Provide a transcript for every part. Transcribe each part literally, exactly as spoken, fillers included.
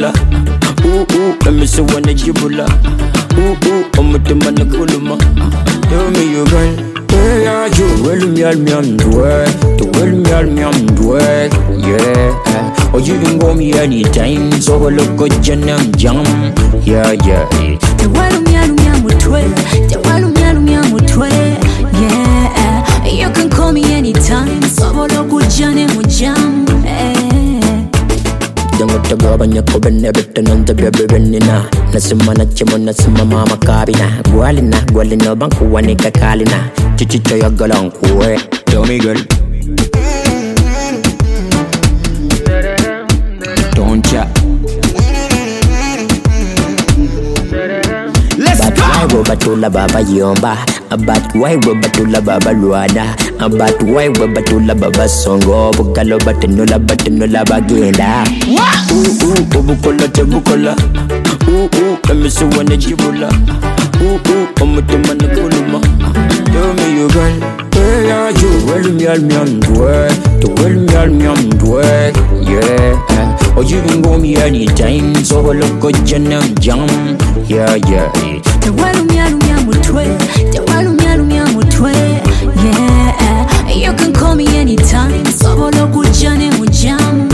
jibula. Ooh ooh, let me see when the jibula. Ooh ooh, I'm with the man the kuluma. Tell me you girl, where are you? Well me all me am dwell, to well me all me am dwell. Yeah, or you can go me anytime. So look good janam jam. Yeah yeah. To well me all me am dwell, to well me all me am dwell. Yeah, you can call me anytime. So look good janam jam. Jangan tegar banyak kau benar betul nanti bebe benina. Nasima nacimu nasima mama kabina. Gualina gualina bangku wanika kalina. Cici coya galang kue. Tell me girl. Don't chat. Let's go. Why we batula baba yomba. About why we batula baba luada. About why we batula baba songo. Bukalo batenula batenula bagenda. Ooh ooh, bukola te bukola. Ooh ooh, let me see when the jibula. Ooh ooh, I'm with the man the kuluma. Tell me you girl, where are you? Well me all me am dwell, to well me all me am dwell. Yeah, or you can go me anytime. So look good janam jam. Yeah yeah. To well me all me am dwell, to well me all me am dwell. Yeah, you can call me anytime. So look good janam jam.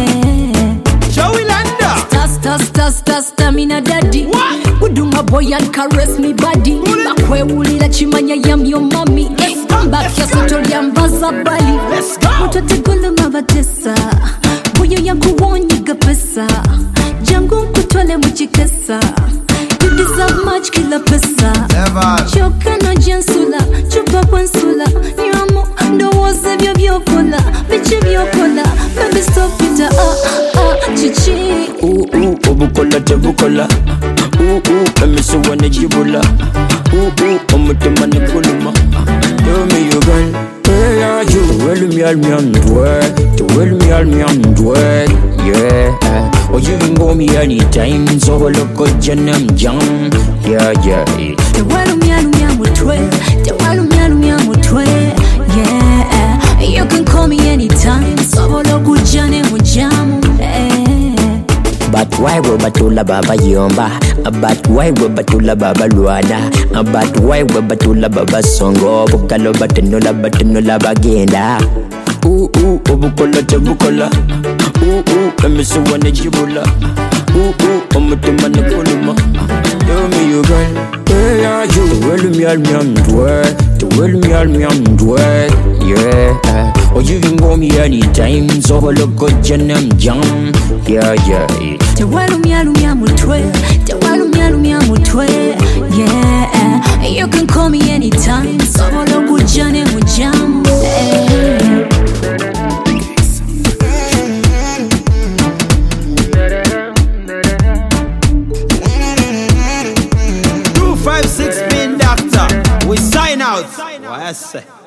Star, star, star, stamina daddy. Uduma boy and caress me body. Bakwe ulila chimanya yam your mommy. Bakia sotoli ambaza bali. Mutote golo mabatesa. Buyo yangu wonyiga pesa. Jangu kutwale mchikesa. You deserve much kila pesa. Choka na jansula, chupa kwansula. Nyamu ndo woze vyo vyokola. Bichi vyokola, baby stop it ah ah chichi. Ooh ooh, bukola te bukola. Ooh ooh, let me see when the jibula. Ooh ooh, I'm with the man the kuluma. Tell me you girl, where are you? Well me all me am dwell, to well me all me am dwell. Yeah, or you can go me anytime. So look good janam jam. Yeah yeah. To well me all me am dwell, to well me all me am dwell. Yeah, you can call me anytime. So look good janam jam. But why we batula baba yomba? But why we batula baba luada? But why we batula baba songo? Bukalo batenula batenula bagenda. Ooh ooh, bukola te bukola. Ooh ooh, let me see when the jibula. Ooh ooh, I'm with the man the kuluma. Tell me you girl, where are you? To well me all me am dwell, to well me all me am dwell. Yeah, or you can go me anytime. So look good janam jam. Yeah yeah. To well me all me am dwell, to well me all me am dwell. Yeah, you can call me anytime. So look good janam jam. Five six pin doctor, we sign out. What I say?